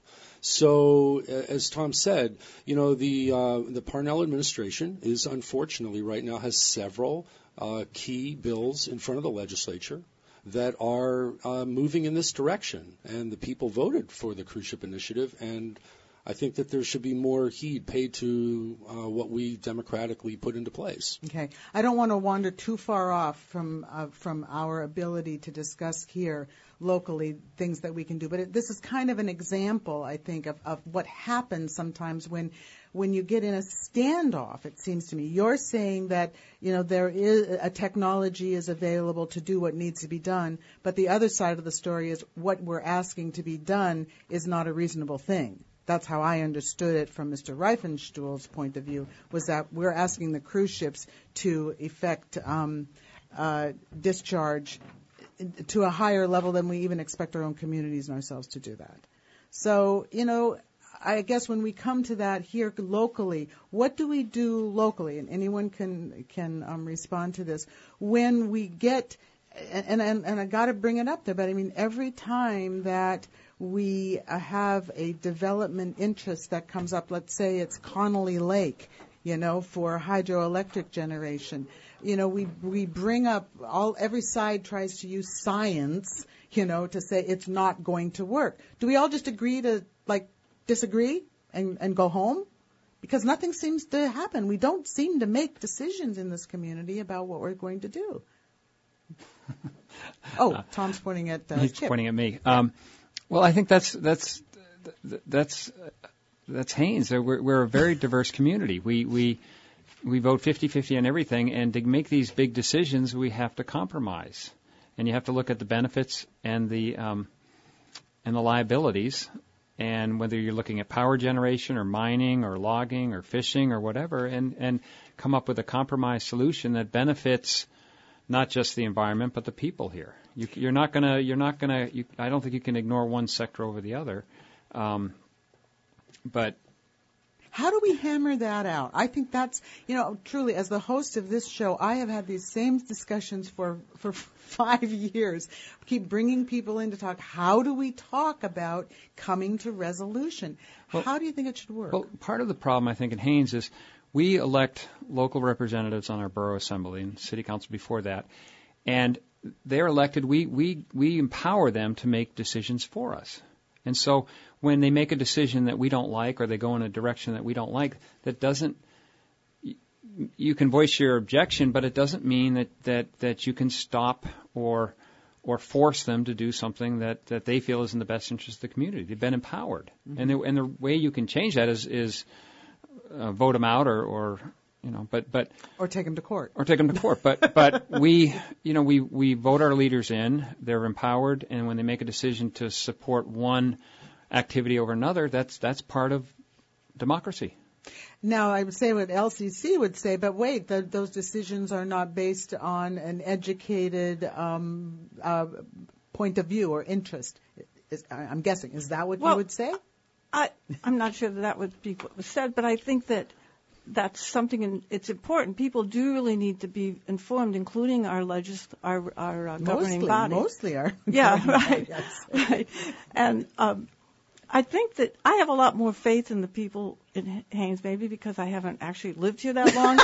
So, uh, as Tom said, you know, the uh, the Parnell administration is unfortunately right now has several uh, key bills in front of the legislature that are uh, moving in this direction, and the people voted for the cruise ship initiative, and I think that there should be more heed paid to uh, what we democratically put into place. Okay. I don't want to wander too far off from uh, from our ability to discuss here locally things that we can do. But it, this is kind of an example, I think, of, of what happens sometimes when when you get in a standoff, it seems to me. You're saying that, you know, there is a technology is available to do what needs to be done, but the other side of the story is what we're asking to be done is not a reasonable thing. That's how I understood it from Mister Riefenstuhl's point of view, was that we're asking the cruise ships to effect um, uh, discharge to a higher level than we even expect our own communities and ourselves to do that. So, you know, I guess when we come to that here locally, what do we do locally? And anyone can can um, respond to this. When we get, and, and, and I got to bring it up there, but I mean, every time that we uh, have a development interest that comes up, let's say it's Connolly Lake, you know, for hydroelectric generation. You know, we we bring up all every side tries to use science, you know, to say it's not going to work. Do we all just agree to like disagree and, and go home? Because nothing seems to happen. We don't seem to make decisions in this community about what we're going to do. Oh, Tom's pointing at uh, He's Chip. pointing at me. Um, well, I think that's that's that's that's Haines. We're, we're a very diverse community. We we we vote fifty-fifty on everything, and to make these big decisions, we have to compromise, and you have to look at the benefits and the um, and the liabilities, and whether you're looking at power generation or mining or logging or fishing or whatever, and and come up with a compromise solution that benefits not just the environment, but the people here. You, you're not gonna, you're not gonna. You, I don't think you can ignore one sector over the other. Um, but how do we hammer that out? I think that's, you know, truly, as the host of this show, I have had these same discussions for, for five years. Keep bringing people in to talk. How do we talk about coming to resolution? Well, how do you think it should work? Well, part of the problem, I think, in Haines is we elect local representatives on our borough assembly and city council before that, and they're elected. We, we, we empower them to make decisions for us. And so when they make a decision that we don't like or they go in a direction that we don't like, that doesn't, you can voice your objection, but it doesn't mean that, that, that you can stop or or force them to do something that, that they feel is in the best interest of the community. They've been empowered. Mm-hmm. And, the, and the way you can change that is, is uh, vote them out or, or you know, but, but or take them to court. Or take them to court. But but we, you know, we, we vote our leaders in. They're empowered, and when they make a decision to support one activity over another, that's that's part of democracy. Now, I would say what L C C would say, but wait, the, those decisions are not based on an educated um, uh, point of view or interest. Is, I'm guessing. Is that what well, you would say? I, I'm not sure that that would be what was said, but I think that that's something, in, it's important. People do really need to be informed, including our legis, our, our uh, governing mostly, body. Mostly are. Yeah, right. Yes. right. And um, I think that I have a lot more faith in the people in Haines, maybe because I haven't actually lived here that long.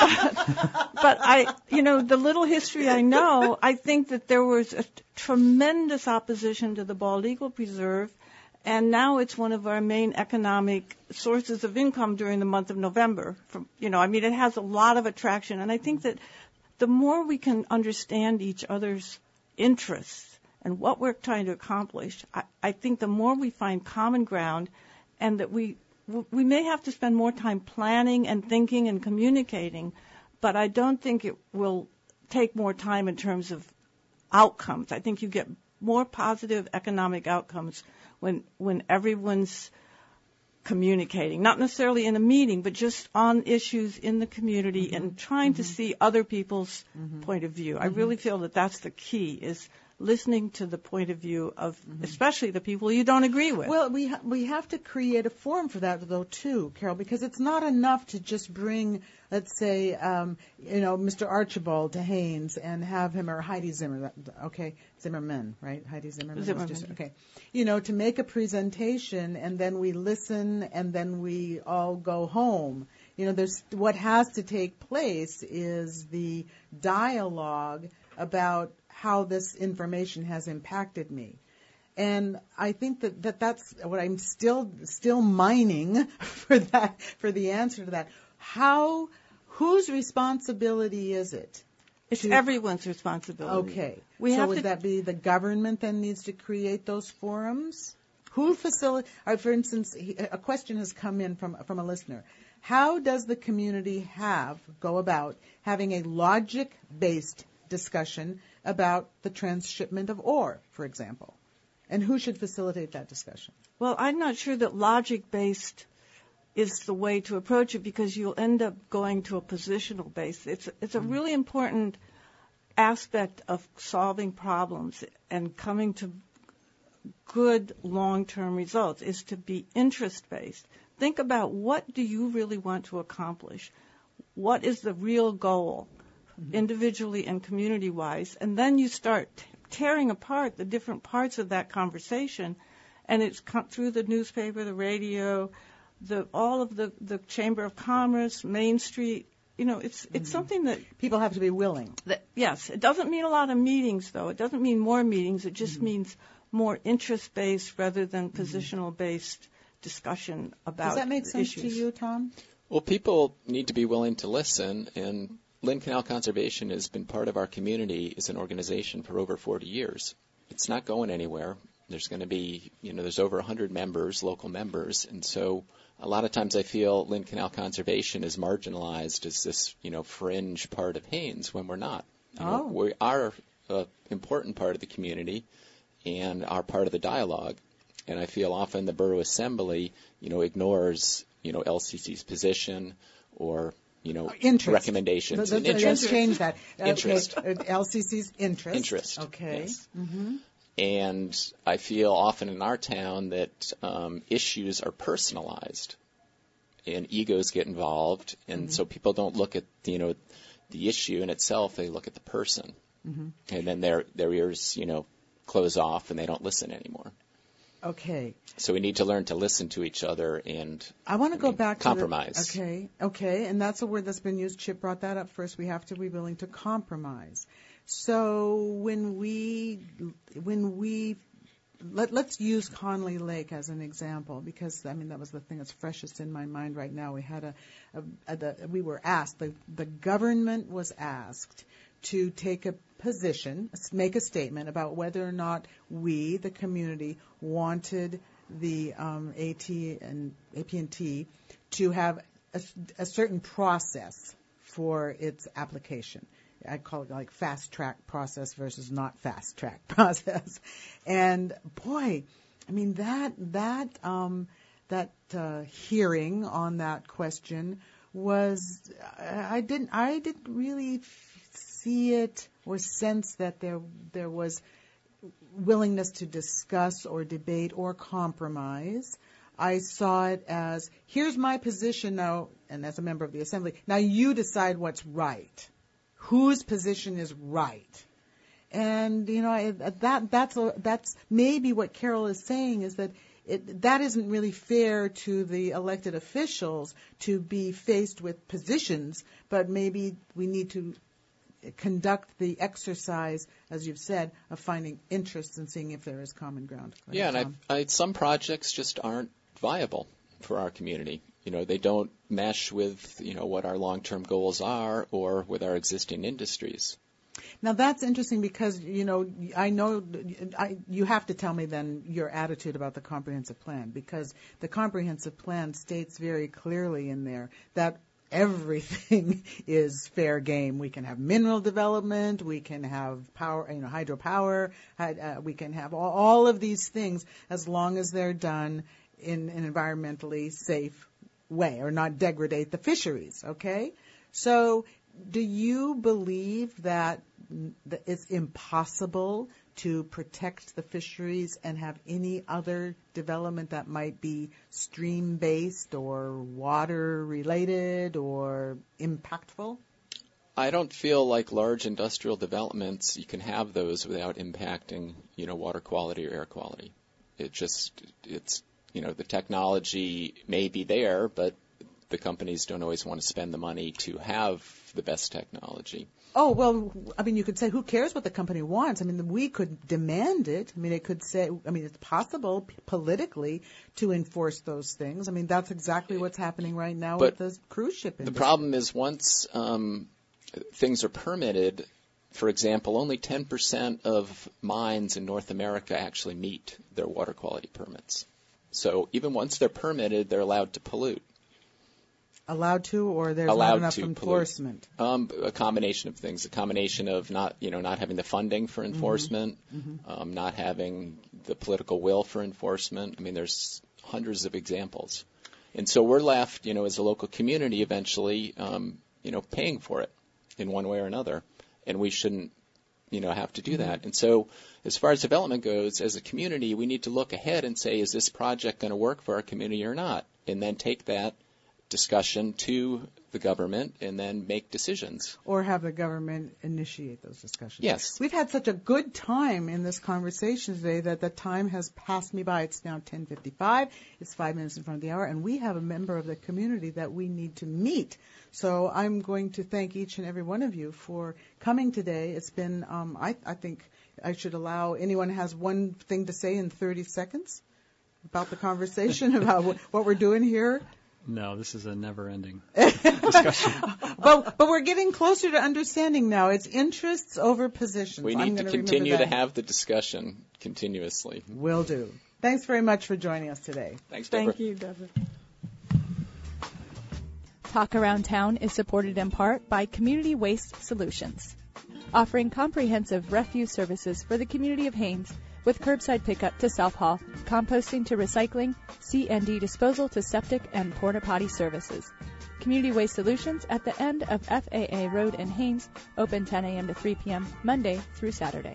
but, but I, you know, the little history I know, I think that there was a tremendous opposition to the Bald Eagle Preserve, and now it's one of our main economic sources of income during the month of November. From, you know, I mean, it has a lot of attraction, and I think that the more we can understand each other's interests and what we're trying to accomplish, I, I think the more we find common ground, and that we we may have to spend more time planning and thinking and communicating, but I don't think it will take more time in terms of outcomes. I think you get more positive economic outcomes when when everyone's communicating, not necessarily in a meeting, but just on issues in the community mm-hmm. and trying mm-hmm. to see other people's mm-hmm. point of view. Mm-hmm. I really feel that that's the key, is listening to the point of view of mm-hmm. especially the people you don't agree with. Well, we ha- we have to create a forum for that, though, too, Carol, because it's not enough to just bring, let's say, um, you know, Mister Archibald to Haines and have him, or Heidi Zimmer, okay, Zimmerman, right? Heidi Zimmerman. Zimmerman. Just, okay. You know, to make a presentation and then we listen and then we all go home. You know, there's what has to take place is the dialogue about how this information has impacted me. And I think that, that that's what I'm still still mining for that for the answer to that. How whose responsibility is it? It's to, everyone's responsibility. Okay. We so have would to, that be the government then needs to create those forums? Who facilitate? For instance, a question has come in from from a listener. How does the community have go about having a logic-based discussion about the transshipment of ore, for example? And who should facilitate that discussion? Well, I'm not sure that logic-based is the way to approach it, because you'll end up going to a positional base. It's it's a mm-hmm. really important aspect of solving problems and coming to good long-term results is to be interest-based. Think about, what do you really want to accomplish? What is the real goal, mm-hmm. individually and community-wise? And then you start t- tearing apart the different parts of that conversation, and it's come through the newspaper, the radio, the all of the, the Chamber of Commerce, Main Street. You know, it's it's mm-hmm. something that people have to be willing. That, yes, it doesn't mean a lot of meetings, though. It doesn't mean more meetings. It just mm-hmm. means more interest-based rather than mm-hmm. positional-based discussion about issues. Does that make sense issues. to you, Tom? Well, people need to be willing to listen, and Lynn Canal Conservation has been part of our community as an organization for over forty years. It's not going anywhere. There's going to be, you know, there's over one hundred members, local members, and so a lot of times I feel Lynn Canal Conservation is marginalized as this, you know, fringe part of Haines when we're not. You oh. know, we are an important part of the community and are part of the dialogue. And I feel often the Borough Assembly, you know, ignores, you know, L C C's position or, you know, interest. recommendations. The, the, and interest. Let's change that. Interest. Okay. L C C's interest. Interest. Okay. Yes. Mm-hmm. And I feel often in our town that um, issues are personalized, and egos get involved, and mm-hmm. so people don't look at you know the issue in itself; they look at the person, mm-hmm. and then their their ears you know close off and they don't listen anymore. Okay. So we need to learn to listen to each other and I want to I go mean, back compromise. to the, okay, okay, and that's a word that's been used. Chip brought that up first. We have to be willing to compromise. So when we when we let, let's use Conley Lake as an example, because I mean that was the thing that's freshest in my mind right now. We had a, a, a the, we were asked the the government was asked to take a position, make a statement about whether or not we, the community, wanted the um, AT and A P and T to have a, a certain process for its application. I call it like fast track process versus not fast track process. And boy, I mean that that um, that uh, hearing on that question was I didn't I didn't really see it or sense that there there was willingness to discuss or debate or compromise. I saw it as, here's my position now, and as a member of the Assembly, now you decide what's right. Whose position is right? And, you know, I, that that's a, that's maybe what Carol is saying is that it, that isn't really fair to the elected officials to be faced with positions, but maybe we need to conduct the exercise, as you've said, of finding interests and seeing if there is common ground. Go yeah, ahead, and I, I, some projects just aren't viable for our community. You know, they don't mesh with, you know, what our long-term goals are or with our existing industries. Now, that's interesting because, you know, I know I, you have to tell me then your attitude about the comprehensive plan, because the comprehensive plan states very clearly in there that everything is fair game. We can have mineral development, we can have power, you know, hydropower, uh, we can have all, all of these things as long as they're done in an environmentally safe way or not degrade the fisheries, okay? So do you believe that it's impossible to protect the fisheries and have any other development that might be stream-based or water-related or impactful? I don't feel like large industrial developments, you can have those without impacting, you know, water quality or air quality. It just, it's, you know, the technology may be there, but the companies don't always want to spend the money to have the best technology. Oh, well, I mean, you could say, who cares what the company wants? I mean, we could demand it. I mean, it could say, I mean, it's possible p- politically to enforce those things. I mean, that's exactly what's happening right now but with the cruise ship industry. The problem is once um, things are permitted, for example, only ten percent of mines in North America actually meet their water quality permits. So even once they're permitted, they're allowed to pollute. Allowed to, or there's allowed not enough to enforcement? Um, a combination of things. A combination of not, you know, not having the funding for enforcement, mm-hmm. um, not having the political will for enforcement. I mean, there's hundreds of examples, and so we're left, you know, as a local community, eventually, um, you know, paying for it in one way or another, and we shouldn't, you know, have to do mm-hmm. that. And so, as far as development goes, as a community, we need to look ahead and say, is this project going to work for our community or not, and then take that discussion to the government and then make decisions. Or have the government initiate those discussions. Yes. We've had such a good time in this conversation today that the time has passed me by. It's now ten fifty-five. It's five minutes in front of the hour, and we have a member of the community that we need to meet. So I'm going to thank each and every one of you for coming today. It's been, um, I, I think I should allow anyone who has one thing to say in thirty seconds about the conversation, about what, what we're doing here. No, this is a never-ending discussion. but but we're getting closer to understanding now. It's interests over positions. We need I'm to continue to have the discussion continuously. Will do. Thanks very much for joining us today. Thanks, Deborah. Thank you, Deborah. Talk Around Town is supported in part by Community Waste Solutions, offering comprehensive refuse services for the community of Haines, with curbside pickup to South Hall, composting to recycling, C and D disposal to septic and porta potty services. Community Waste Solutions at the end of F A A Road in Haines, open ten a.m. to three p.m. Monday through Saturday.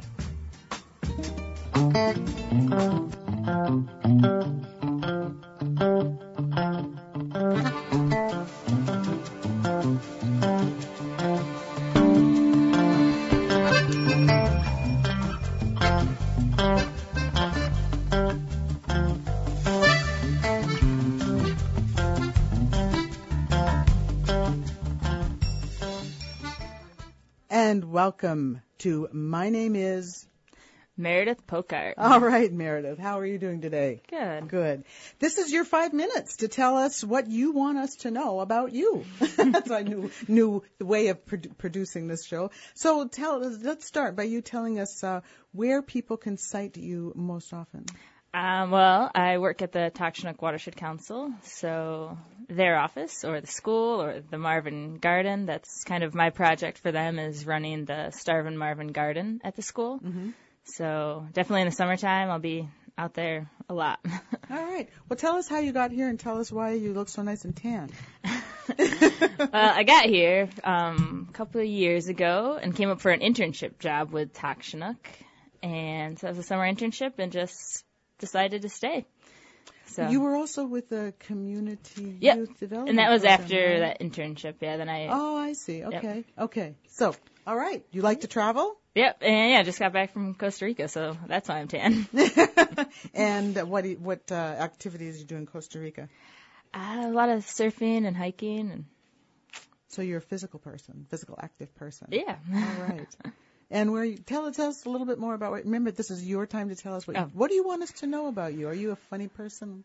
And welcome to My Name Is... Meredith Pokart. All right, Meredith. How are you doing today? Good. Good. This is your five minutes to tell us what you want us to know about you. That's a new, new way of produ- producing this show. So tell, let's start by you telling us uh, where people can cite you most often. Um, well, I work at the Takshanook Watershed Council, so their office or the school or the Marvin Garden, that's kind of my project for them, is running the Starvin Marvin Garden at the school. Mm-hmm. So definitely in the summertime, I'll be out there a lot. All right. Well, tell us how you got here and tell us why you look so nice and tan. Well, I got here um, a couple of years ago and came up for an internship job with Takshanook. And so it was a summer internship and just decided to stay. So You were also with the Community Yep. Youth Development And that was Program, after right? that internship, yeah. Then I Oh, I see. Yep. Okay. Okay. So, all right. You like to travel? Yep, and yeah, just got back from Costa Rica, so that's why I'm tan. And what do you, what uh, activities do you do in Costa Rica? Uh, a lot of surfing and hiking, and So you're a physical person, physical active person. yeah. All right. And where you, tell, tell us a little bit more about what, remember, this is your time to tell us what, you, Oh. what do you want us to know about you? Are you a funny person?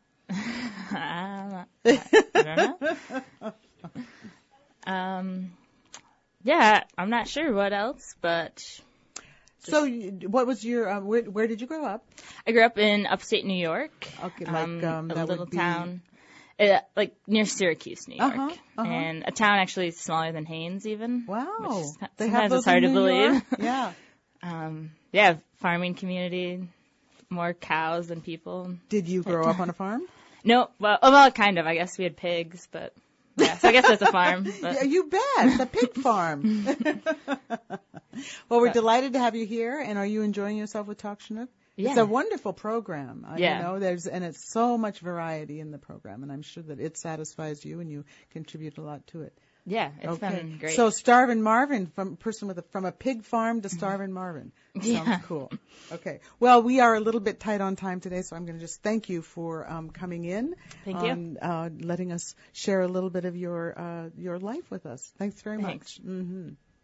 I don't know. um, yeah, I'm not sure what else, but So you, what was your, uh, where, where did you grow up? I grew up in upstate New York. Okay, like, um, a that little would be- town, uh, like near Syracuse, New York, Uh-huh, uh-huh. and a town actually smaller than Haines, even. Wow. Which is, They sometimes have those it's hard in to New believe. York? Yeah. Um, yeah, farming community, more cows than people. Did you grow up on a farm? No, well, oh, well, kind of. I guess we had pigs, but yeah, so I guess that's a farm. But. Yeah, you bet. It's a pig farm. Well, we're delighted to have you here. And are you enjoying yourself with Takshanook? Yeah. It's a wonderful program. Uh, Yeah. You know, there's and it's so much variety in the program, and I'm sure that it satisfies you and you contribute a lot to it. Yeah, it's Okay. been great. So Starvin Marvin, from person with a, from a pig farm to Starvin Marvin. Sounds Yeah. cool. Okay. Well, we are a little bit tight on time today, so I'm going to just thank you for um, coming in. Thank you. and, Uh, letting us share a little bit of your uh, your life with us. Thanks very Thanks. much. Mm-hmm.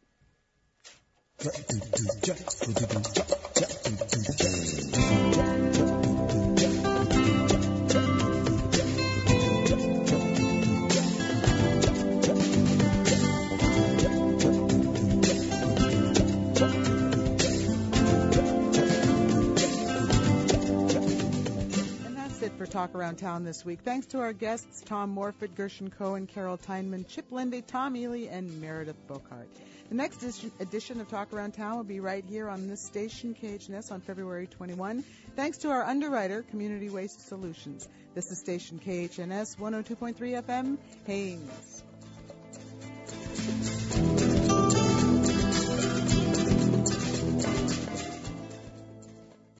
For Talk Around Town this week. Thanks to our guests, Tom Morfitt, Gershon Cohen, Carol Tyneman, Chip Lindy, Tom Ely, and Meredith Pokart. The next edition of Talk Around Town will be right here on this station, K H N S, on February twenty-first. Thanks to our underwriter, Community Waste Solutions. This is station K H N S, one oh two point three F M, Haines.